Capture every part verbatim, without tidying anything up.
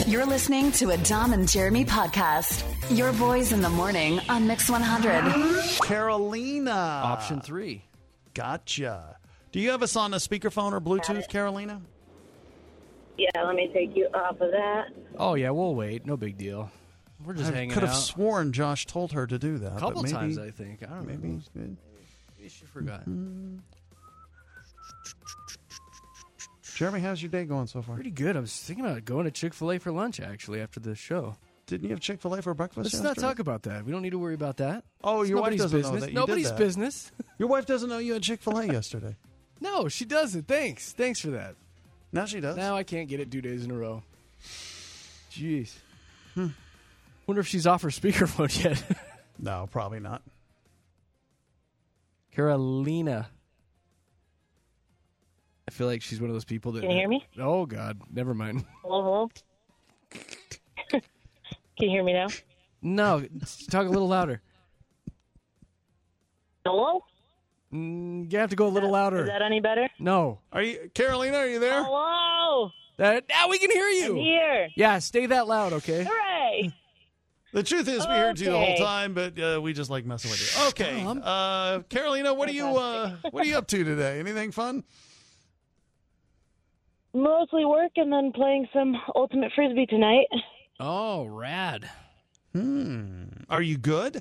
You're listening to a Dom and Jeremy podcast. Your boys in the morning on Mix one hundred. Carolina. Option three. Gotcha. Do you have us on a speakerphone or Bluetooth, Carolina? Yeah, let me take you off of that. Oh, yeah, we'll wait. No big deal. We're just I hanging could have out. sworn Josh told her to do that. A couple but maybe, times, I think. I don't maybe, know. maybe, Maybe she forgot. Mm-hmm. Jeremy, how's your day going so far? Pretty good. I was thinking about going to Chick-fil-A for lunch, actually, after the show. Didn't you have Chick-fil-A for breakfast Let's yesterday? not talk about that. We don't need to worry about that. Oh, It's your wife nobody's doesn't business. know that you Nobody's did that. business. Your wife doesn't know you had Chick-fil-A yesterday. No, she doesn't. Thanks. Thanks for that. Now she does. Now I can't get it two days in a row. Jeez. Hmm. Wonder if she's off her speakerphone yet. No, probably not. Carolina. I feel like she's one of those people that... Can you hear me? Oh, God. Never mind. Hello, hello? Can you hear me now? No. Talk a little louder. Hello? Mm, you have to go a little louder. Is that any better? No. Are you, Carolina? Are you there? Hello? That, now we can hear you. I'm here. Yeah, stay that loud, okay? Hooray! The truth is, we heard you the whole Okay. time, but uh, we just like messing with you. Okay, Tom. uh, Carolina, what are you uh, what are you up to today? Anything fun? Mostly work and then playing some Ultimate Frisbee tonight. Oh, rad. Hmm. Are you good?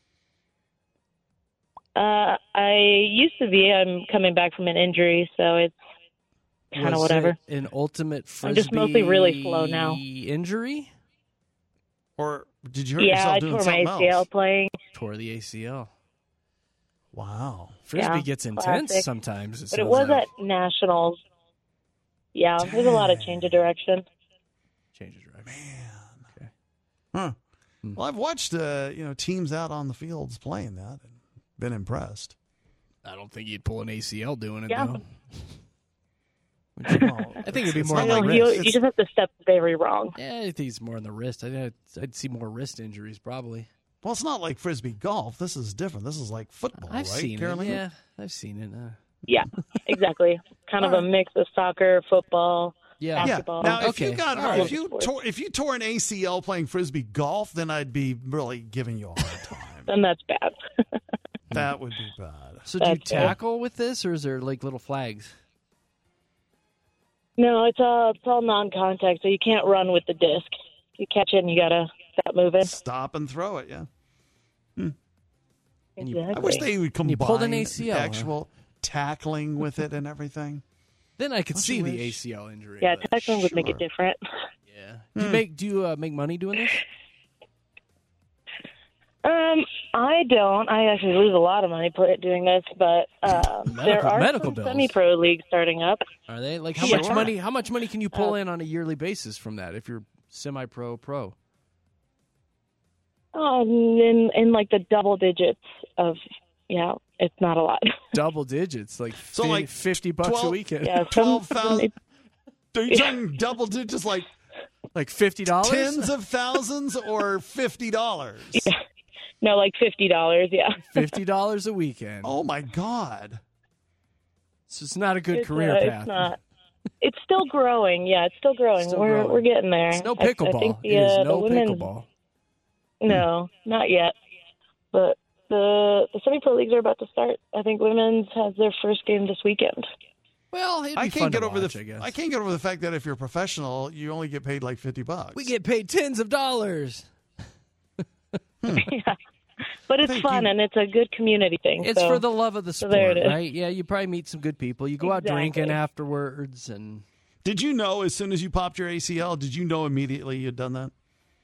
Uh, I used to be. I'm coming back from an injury, so it's kind of Was whatever. it an ultimate frisbee I'm just mostly really slow now. Injury? Or did you hurt Yeah, yourself I doing tore my something A C L else? playing. Tore the A C L. Wow. Frisbee Yeah, gets intense classic. sometimes. It But it sounds was like. at Nationals. Yeah, there's a lot of change of direction. Change of direction. Man. Okay. Huh. Hmm. Well, I've watched uh, you know teams out on the fields playing that and been impressed. I don't think you'd pull an A C L doing it, Yeah. though. Well, I think it'd be it's more not on No, the like you, wrist. you just have to step very wrong. Yeah, I think it's more on the wrist. I think I'd, I'd see more wrist injuries, probably. Well, it's not like frisbee golf. This is different. This is like football, I've right, seen Carolina? it. Yeah, I've seen it. Uh, Yeah, exactly. Kind of All a right. mix of soccer, football. yeah. Yeah. Basketball. Now, if Okay. you got All right. if you tore if you tore an A C L playing frisbee golf, then I'd be really giving you a hard time. Then that's bad. That would be bad. So do you That's it. tackle with this, or is there like little flags? No, it's all it's all non-contact, so you can't run with the disc. You catch it and you gotta stop moving. Stop and throw it. Yeah. And you- I Exactly. wish they would combine you pulled an A C L, huh? actual tackling with it and everything. Then I could Don't see you the wish? A C L injury. Yeah, but- tackling would make it sure. different. Yeah. Do you make do you uh, make money doing this? Um, I don't. I actually lose a lot of money put doing this, but um, there Medical- are medical some bills. semi-pro leagues starting up. Are they like how Sure. much money? How much money can you pull Uh, in on a yearly basis from that if you're semi-pro pro? Um, in in like the double digits of yeah, it's not a lot. Double digits, like So, fi- like, fifty bucks a twelve weekend. Yeah, some, Twelve some, thousand. Are you talking double digits, like Like fifty dollars. tens of thousands, or fifty dollars? no, like fifty dollars. Yeah, Fifty dollars a weekend. Oh my God! So it's not a good it's, career uh, path. It's not. It's still growing. Yeah, it's still growing. Still we're growing. we're getting there. It's no I- I pickleball. think the, it is uh, no the women's, pickleball. No, not yet. But the the semi-pro leagues are about to start. I think women's has their first game this weekend. Well, it'd be I fun can't to get over watch, the. I guess. I can't get over the fact that if you're a professional, you only get paid like fifty bucks. We get paid tens of dollars. yeah. But it's Thank fun you. and it's a good community thing. It's so. for the love of the so sport, there it is. right? Yeah, you probably meet some good people. You go out Exactly. drinking afterwards, and Did you know as soon as you popped your A C L? Did you know immediately you'd done that?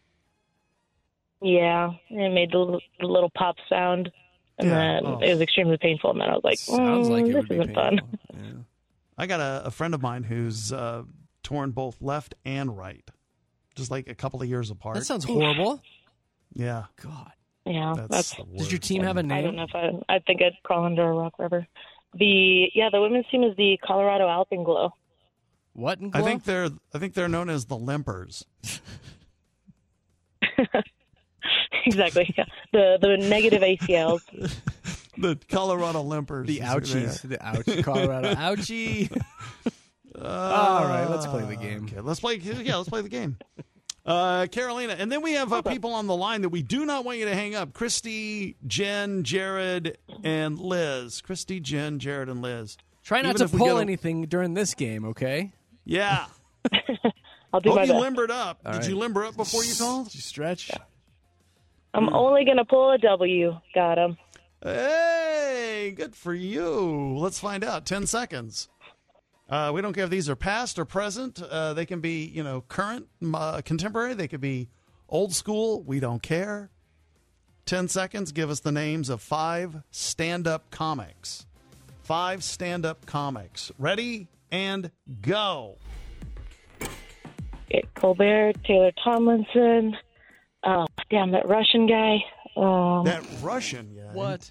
Yeah, it made the little, the little pop sound, and Yeah. then Oh. it was extremely painful. And then I was like, sounds mm, like it "This would be isn't painful. fun." Yeah. I got a, a friend of mine who's uh, torn both left and right, just like a couple of years apart. That sounds horrible. yeah, God. Yeah, that's, that's. the Does your worst. team have a I don't name? know if I. I think I'd crawl under a rock river. The yeah, the women's team is the Colorado Alpenglow. What? In I glow? think they're I think they're known as the Limpers. Exactly. Yeah. The the negative A C Ls. The Colorado Limpers. the is who they ouchies. The ouch. Colorado ouchie. are. All right, let's play the game. Okay, let's play. Yeah, let's play the game. Uh, Carolina. And then we have uh, people on the line that we do not want you to hang up. Christy, Jen, Jared, and Liz. Christy, Jen, Jared, and Liz. Try not Even to if we pull get a- anything during this game, okay? Yeah. I'll do Hope my you best. limbered up. All Did right. you limber up before you called? Did you stretch? I'm only going to pull a W. Got him. Hey, good for you. Let's find out. Ten seconds. Uh, we don't care if these are past or present. Uh, they can be, you know, current, uh, contemporary. They could be old school. We don't care. Ten seconds. Give us the names of five stand-up comics. Five stand-up comics. Ready and go. Okay, Colbert, Taylor Tomlinson. Oh, damn, that Russian guy. Um, That Russian guy. What?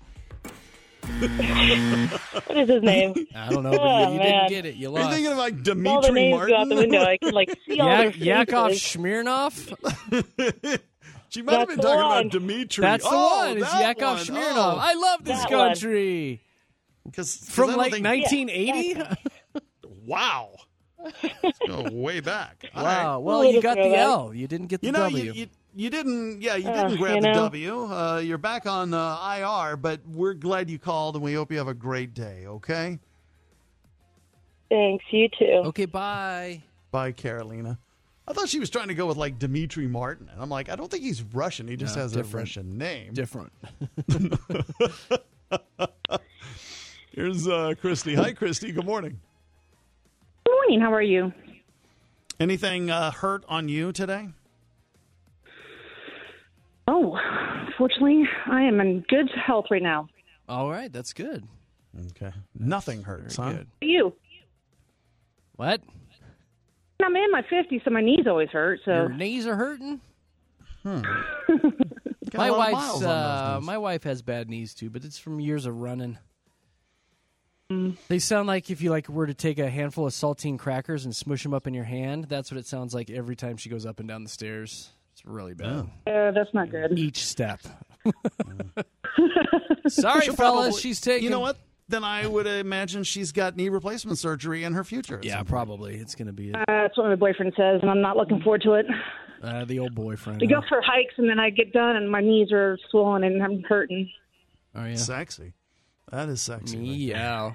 what is his name? I don't know, but Oh, you, you man. didn't get it. You Are you lost. thinking of like All the Dimitri names Martin? go out the window. I can, like, see all Ya- their Yakov faces. Smirnov? She might have That's been the talking one. about Dimitri. That's the oh, one. It's that Yakov one. Smirnov. Oh. I love this That one. country. Cause, 'cause I From don't like think- nineteen eighty? Wow. Let's go way back. All right. Wow. Well, Little you got the throwback. L. You didn't get the You know, W. you, you, you didn't, yeah, you Uh, didn't grab you the know. W. Uh, you're back on uh, I R, but we're glad you called, and we hope you have a great day, okay? Thanks, you too. Okay, bye. Bye, Carolina. I thought she was trying to go with, like, Dimitri Martin. And I'm like, I don't think he's Russian. He just No, has different. a Russian name. Different. Here's uh, Christy. Hi, Christy. Good morning. Good morning. How are you? Anything uh, hurt on you today? Oh, fortunately, I am in good health right now. All right, that's good. Okay. Nothing hurts, Very huh? good. You? What? I'm in my fifties, so my knees always hurt. So Your knees are hurting? Got a My lot of wife's miles on those uh, knees. my wife has bad knees too, but it's from years of running. Mm. They sound like if you like were to take a handful of saltine crackers and smush them up in your hand. That's what it sounds like every time she goes up and down the stairs. It's really bad. uh, that's not good. Each step. Sorry, She'll fellas, probably- she's taking. You know what? Then I would imagine she's got knee replacement surgery in her future. at Yeah, some point. probably. It's going to be it. Uh, that's what my boyfriend says, and I'm not looking forward to it. Uh, the old boyfriend. We huh? go for hikes, and then I get done, and my knees are swollen and I'm hurting. Oh yeah. Sexy. That is sexy. right there. Yeah.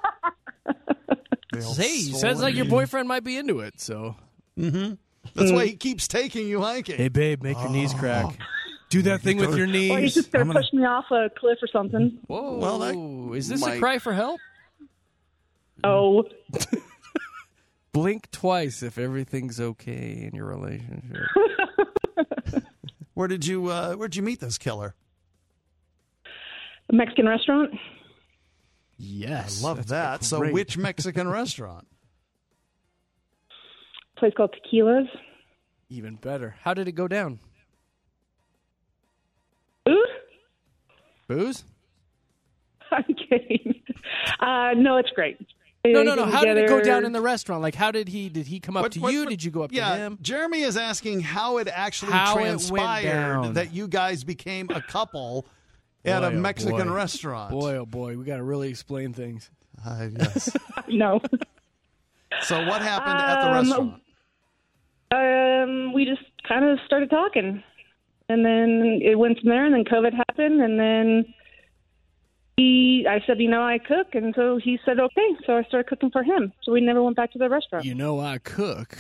The old Hey, sounds like your boyfriend might be into it. So. That's why he keeps taking you hiking. Hey, babe, make your knees crack. Do that thing with your Or he's knees. just going I'm to gonna- push me off a cliff or something. Whoa. Well, that is this might- a cry for help? Oh, Blink twice if everything's okay in your relationship. Where did you uh, Where'd you meet this killer? a Mexican restaurant. Yes. Love that's that. So, great. which Mexican restaurant? Place called Tequila's. Even better. How did it go down? Ooh, Booze? I'm kidding. Uh, no, it's great. No, no, no. How did it go Together- down in the restaurant? Like, how did he? Did he come up What- to what- you? what- Did you go up yeah, to him? Jeremy is asking how it actually How it went transpired down. that that you guys became a couple at Boy, a oh, Mexican boy. restaurant. Boy, oh boy, we got to really explain things. Uh, yes. No. So, what happened at the Um, restaurant? Um, we just kind of started talking, and then it went from there. And then COVID happened, and then he, I said, you know, I cook, and so he said, okay. So I started cooking for him. So we never went back to the restaurant. You know, I cook.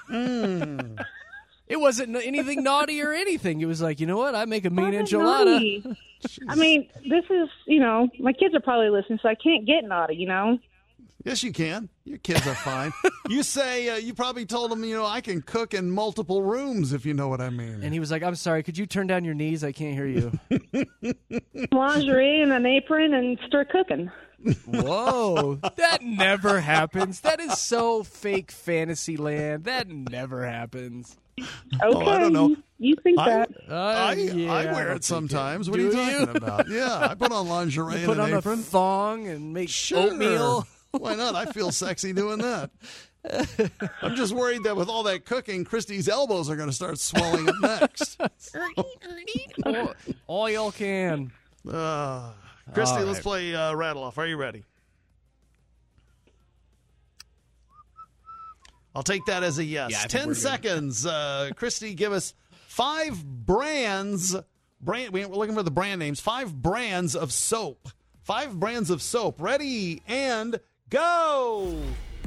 It wasn't anything naughty or anything. It was like, you know what? I make a mean Wasn't enchilada. naughty. I mean, this is, you know, my kids are probably listening, so I can't get naughty, you know. Yes, you can. Your kids are fine. You say uh, you probably told them, you know, I can cook in multiple rooms, if you know what I mean. And he was like, I'm sorry, could you turn down your knees? I can't hear you. Lingerie and an apron and start cooking. Whoa. That never happens. That is so fake fantasy land. That never happens. Okay. Oh, I don't know. You, you think I, that. Uh, I, yeah, I I wear don't it think sometimes. it. What are you Do talking you? about? Yeah, I put on lingerie and Put an on apron. a thong and make Sure. oatmeal. Why not? I feel sexy doing that. I'm just worried that with all that cooking, Christy's elbows are going to start swelling up next. O- Oil can. Uh, Christy, All let's right. play uh, Rattle Off. Are you ready? I'll take that as a yes. Yeah, I think Ten we're good. seconds. Uh, Christy, give us five brands. Brand. We're looking for the brand names. Five brands of soap. Five brands of soap. Ready and go.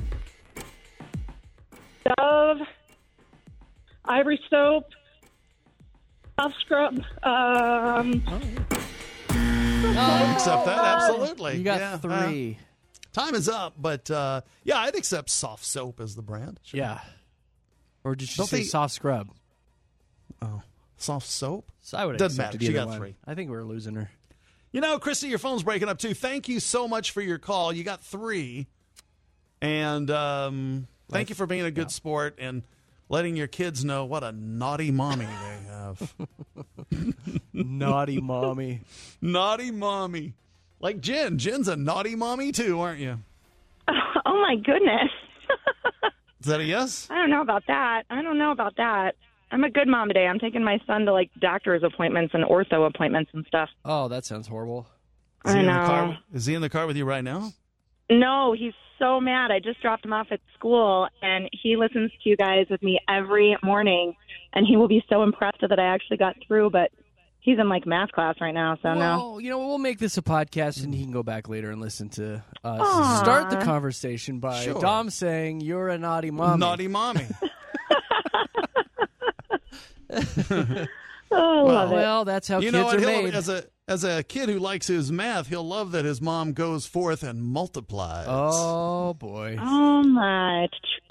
Dove, Ivory Soap, Soft Scrub. Um, I'll accept that. Absolutely. You got Yeah, uh, three. time is up, but uh, yeah, I'd accept soft soap as the brand. Sure. Yeah. Or did you Don't say they- soft scrub? Oh, soft soap? So I would have Doesn't accepted matter. She either got one. three. I think we're losing her. You know, Christy, your phone's breaking up too. Thank you so much for your call. You got three. And um, thank you for being a good sport and letting your kids know what a naughty mommy they have. Naughty mommy. Naughty mommy. Like Jen. Jen's a naughty mommy too, aren't you? Oh, my goodness. Is that a yes? I don't know about that. I don't know about that. I'm a good mom today. I'm taking my son to, like, doctor's appointments and ortho appointments and stuff. Oh, that sounds horrible. Is he I in the know. car? Is he in the car with you right now? No, he's so mad. I just dropped him off at school, and he listens to you guys with me every morning, and he will be so impressed that I actually got through, but he's in, like, math class right now, so no. Well, you know, we'll make this a podcast, and he can go back later and listen to us. Aw. Start the conversation by Sure. Dom saying, you're a naughty mommy. Naughty mommy. Oh, I love it. Well, that's how You kids know what? are He'll, made. as a as a kid who likes his math, he'll love that his mom goes forth and multiplies. Oh, boy. Oh, my.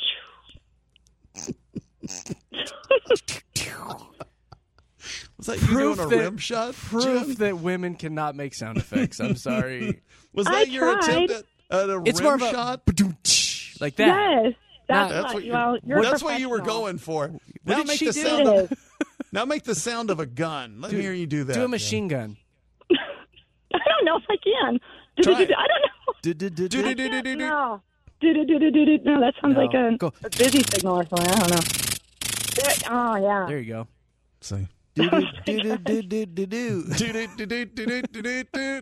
Was that you Proof doing a that- rim shot? Proof Jen? that women cannot make sound effects. I'm sorry. Was I that your tried. attempt at, at a It's rim more of a shot? ba-doom-tsh, like that. Yes. That's, That's what, what you- well, you're That's what you were professional. going for. Now did make she the do? sound. It Of, is. now make the sound of a gun. Let me hear you do that. Do a Jen. machine gun. I don't know if I can. Try it. I don't know. Do-do-do-do-do. No. Do-do-do-do-do-do. No, that sounds No. like a, Go. a busy signal or something. I don't know. There- oh, yeah. There you go. See. Do do do do do do do. Do-do-do-do-do-do-do-do.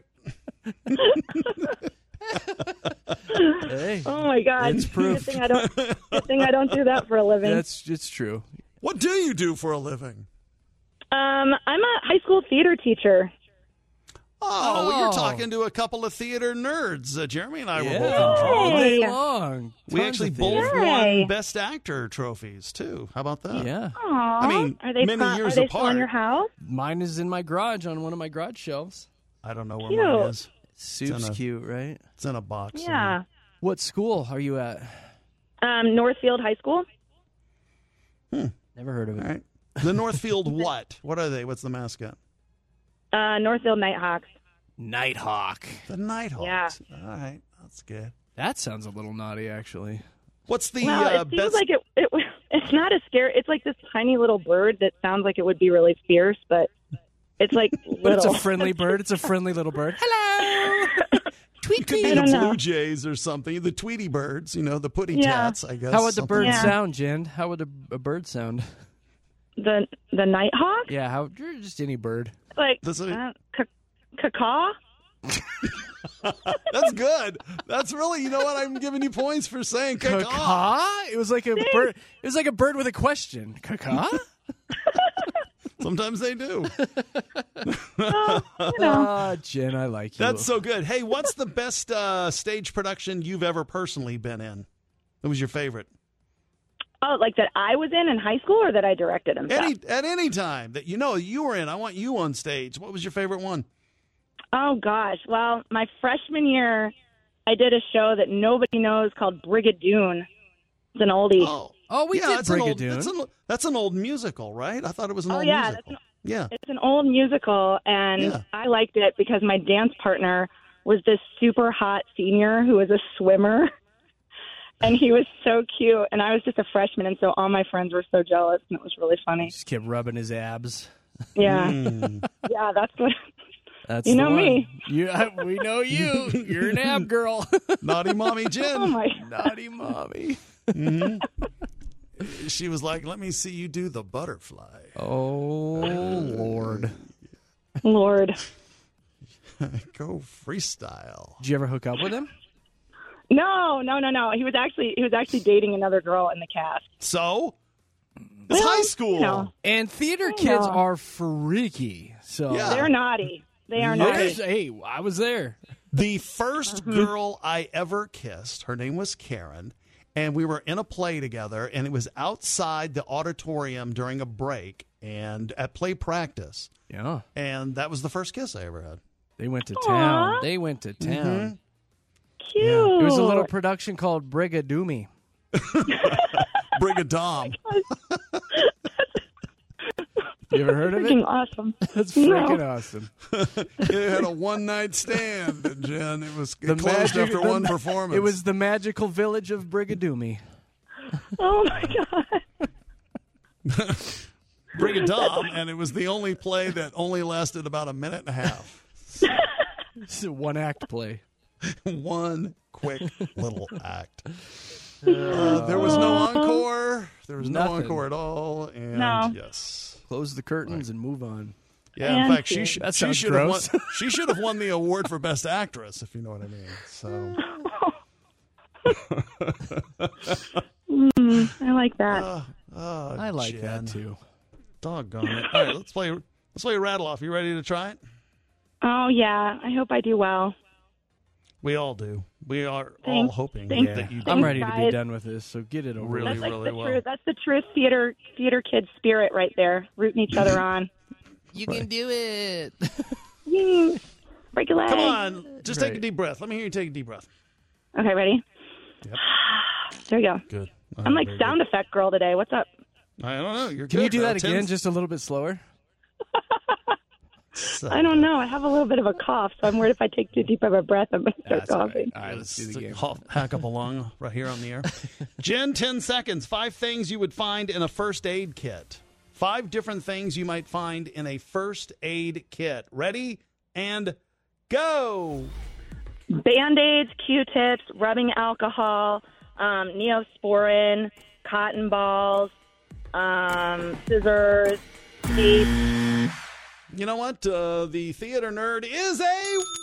Hey, Oh, my God. It's proof. Good thing I don't, good thing I don't do that for a living. that's it's true. What do you do for a living? Um, I'm a high school theater teacher. Oh, well, you're Oh. talking to a couple of theater nerds. Uh, Jeremy and I were both in Yeah, drama. all day Hey. long. We Tons actually of both theater. Yay. won Best Actor trophies, too. How about that? Yeah, Aw. I mean, are they many fun- years are they apart. still in your house? mine is in my garage on one of my garage shelves. I don't know where Cute. mine is. Soup's in a- cute, right? It's in a box. Yeah. What school are you at? Um, Northfield High School. Never heard of it. All right. The Northfield what? What are they? What's the mascot? Uh, Northfield Nighthawks. Nighthawk. The Nighthawks. Yeah. All right. That's good. That sounds a little naughty, actually. What's the Well, uh, it seems best? like it, it. It's not a scare. It's like this tiny little bird that sounds like it would be really fierce, but it's like little. But it's a friendly bird. It's a friendly little bird. Hello. Tweet It could be I the don't Blue know. Jays or something. The Tweety birds, you know, the Putty Yeah. Tats, I guess. How would the something. bird Yeah. sound, Jen? How would a, a bird sound? the the Nighthawk. Yeah, how just any bird. Like Does it- uh, ca- cacaw. That's good. That's really, you know what? I'm giving you points for saying caca. Caca? It was like a bird. It was like a bird with a question. Caca? Sometimes they do. Ah, Jen, I like you. That's so good. Hey, what's the best uh, stage production you've ever personally been in? What was your favorite? Oh, like that I was in in high school, or that I directed and stuff? Any at any time that you know you were in. I want you on stage. What was your favorite one? Oh gosh. Well, my freshman year, I did a show that nobody knows called Brigadoon. It's an oldie. Oh, Oh, we yeah, did that's an old. Brigadoon. That's an, that's an old musical, right? I thought it was an Oh, old yeah, musical. that's yeah. It's an old musical, and Yeah. I liked it because my dance partner was this super hot senior who was a swimmer, and he was so cute, and I was just a freshman, and so all my friends were so jealous, and it was really funny. Just kept rubbing his abs. Yeah, Mm. yeah, that's what. That's You the know one. me. You, I- we know you. You're an ab girl. Naughty mommy Jen. Oh my! Naughty mommy. She was like, "Let me see you do the butterfly." Oh Lord. Lord. Go freestyle. Did you ever hook up with him? No, no, no, no. He was actually he was actually dating another girl in the cast. So? It's Well, high school. you know. And theater I kids know. are freaky. So Yeah. They're naughty. They are There's- naughty. hey, I was there. The first Mm-hmm. girl I ever kissed, her name was Karen, and we were in a play together, and it was outside the auditorium during a break and at play practice. Yeah. And that was the first kiss I ever had. They went to town. Aw. They went to town. Mm-hmm. Cute. It was a little production called Brigadoomy. Brigadom. You ever heard of it? Freaking awesome. That's No. freaking awesome. It had a one night stand, Jen. It was it The closed magic- after the- one performance. It was the magical village of Brigadoomy. Oh my god. Brigadom, and it was the only play that only lasted about a minute and a half. It's a one act play. One quick little act. Uh, there was no encore. There was no Nothing. encore at all. And No. yes. Close the curtains and move on. Yeah, in And fact, she, cute. sh- That she sounds should have won. gross. She should have won the award for best actress, if you know what I mean. So, Mm, I like that. uh, uh, I like Jen. that too. Doggone it! All right, let's play. Let's play Rattle Off. You ready to try it? Oh yeah. I hope I do well. We all do. We are all Thanks. hoping Thanks. that you do. I'm Thanks, ready to be guys. done with this, so get it over Really, with. That's like really the well. true. That's the true theater theater kid spirit right there. Rooting each other on. You can do it. Mm, break a leg. Come on, just take a Right. deep breath. Let me hear you take a deep breath. Okay, ready? Yep. There we go. Good. All I'm right, like very sound effect girl today. What's up? good. I don't know. You're Can good, you do though. that again, Tim's- just a little bit slower? I don't know. I have a little bit of a cough, so I'm worried if I take too deep of a breath, I'm going to start That's all right. coughing. All right, let's do the Just game. hop- hack up along right here on the air. Jen, ten seconds. Five things you would find in a first aid kit. Five different things you might find in a first aid kit. Ready and go. Band-Aids, Q-tips, rubbing alcohol, um, Neosporin, cotton balls, um, scissors, tape. You know what? Uh, the theater nerd is a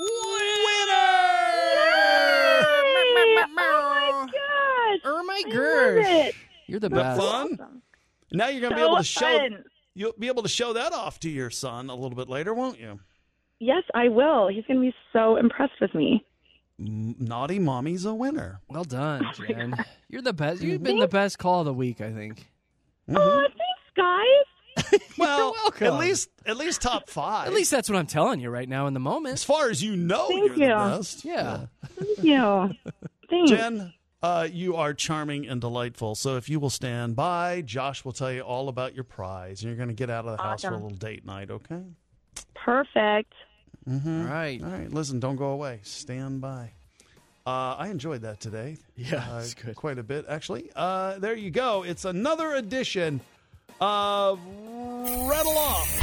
winner. Oh my gosh! Oh my I love gosh. it. You're the That best. fun? Awesome. Now you're going to be So able to show. fun. You'll be able to show that off to your son a little bit later, won't you? Yes, I will. He's going to be so impressed with me. M- Naughty Mommy's a winner. Well done, Jen. You're the best. You've been the best call of the week, I think. Oh, thanks, guys. Well, welcome. at least at least top five. At least that's what I'm telling you right now in the as moment. far as you know, Thank you're you. the best. Yeah. Thank you. Thanks. Jen, uh, you are charming and delightful. So if you will stand by, Josh will tell you all about your prize, and you're going to get out of the house for a Awesome. little date night. Okay. Perfect. All right. All right. Listen, don't go away. Stand by. Uh, I enjoyed that today. Yeah, uh, it's good. Quite a bit, actually. Uh, there you go. It's another edition of Rattle Off.